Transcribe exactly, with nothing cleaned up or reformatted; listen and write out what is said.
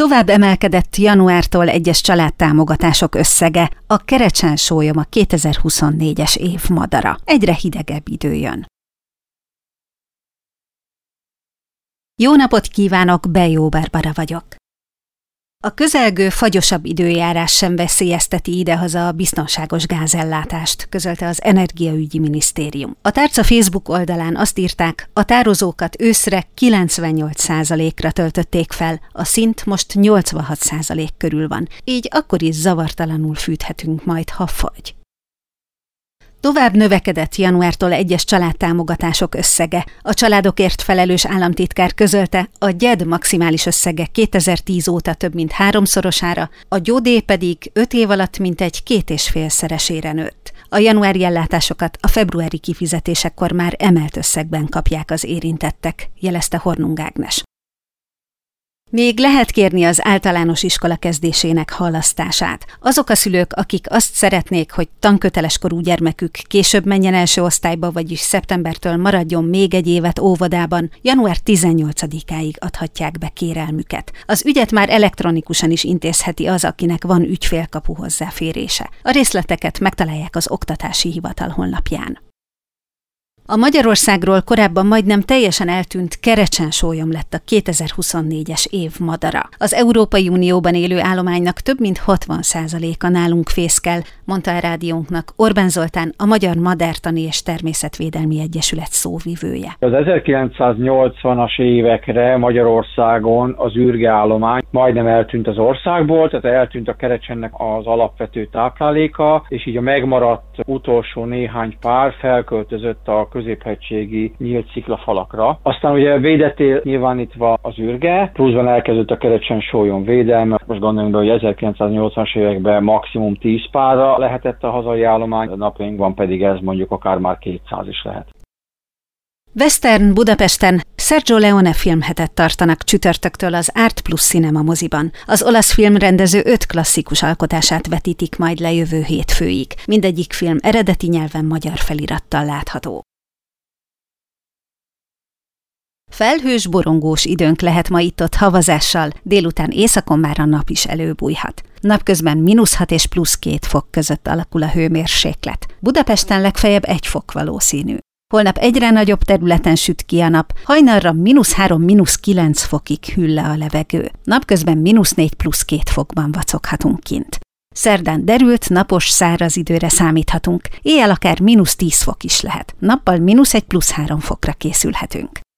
Tovább emelkedett januártól egyes családtámogatások összege, a Kerecsen-sólyom a kétezer-huszonnégyes év madara. Egyre hidegebb idő jön. Jó napot kívánok, Bejó Barbara vagyok. A közelgő, fagyosabb időjárás sem veszélyezteti idehaza a biztonságos gázellátást, közölte az Energiaügyi Minisztérium. A tárca Facebook oldalán azt írták, a tározókat őszre kilencvennyolc százalékra töltötték fel, a szint most nyolcvanhat százalék körül van, így akkor is zavartalanul fűthetünk majd, ha fagy. Tovább növekedett januártól egyes családtámogatások összege. A családokért felelős államtitkár közölte, a gyed maximális összege kétezer-tíz óta több mint háromszorosára, a gyódé pedig öt év alatt mintegy két és félszeresére nőtt. A januári ellátásokat a februári kifizetésekkor már emelt összegben kapják az érintettek, jelezte Hornung Ágnes. Még lehet kérni az általános iskola kezdésének halasztását. Azok a szülők, akik azt szeretnék, hogy tanköteles korú gyermekük később menjen első osztályba, vagyis szeptembertől maradjon még egy évet óvodában, január tizennyolcadikáig adhatják be kérelmüket. Az ügyet már elektronikusan is intézheti az, akinek van ügyfélkapu hozzáférése. A részleteket megtalálják az Oktatási Hivatal honlapján. A Magyarországról korábban majdnem teljesen eltűnt Kerecsen-sólyom lett a kétezer-huszonnégyes év madara. Az Európai Unióban élő állománynak több mint hatvan százaléka nálunk fészkel, mondta a rádiónknak Orbán Zoltán, a Magyar Madártani és Természetvédelmi Egyesület szóvivője. Az ezerkilencszáznyolcvanas évekre Magyarországon az ürgeállomány majdnem eltűnt az országból, tehát eltűnt a kerecsennek az alapvető tápláléka, és így a megmaradt utolsó néhány pár felköltözött a középhegységi nyílt sziklafalakra. Aztán ugye védetté nyilvánítva az ürge, pluszban elkezdődött a Kerecsen-sólyom védelme. Most gondoljunk be, hogy ezerkilencszáznyolcvanas években maximum tíz párra lehetett a hazai állomány, a napjainkban pedig ez mondjuk akár már kétszáz is lehet. Western Budapesten Sergio Leone filmhetet tartanak csütörtöktől az Art Plus Cinema moziban. Az olasz filmrendező öt klasszikus alkotását vetítik majd le jövő hétfőig. Mindegyik film eredeti nyelven magyar felirattal látható. Felhős, borongós időnk lehet ma itt-ott havazással, délután északon már a nap is előbújhat. Napközben mínusz hat és plusz két fok között alakul a hőmérséklet. Budapesten legfeljebb egy fok valószínű. Holnap egyre nagyobb területen süt ki a nap, hajnalra mínusz három, mínusz kilenc fokig hűl le a levegő. Napközben mínusz négy plusz két fokban vacoghatunk kint. Szerdán derült, napos, száraz időre számíthatunk, éjjel akár mínusz tíz fok is lehet. Nappal mínusz egy plusz három fokra készülhetünk.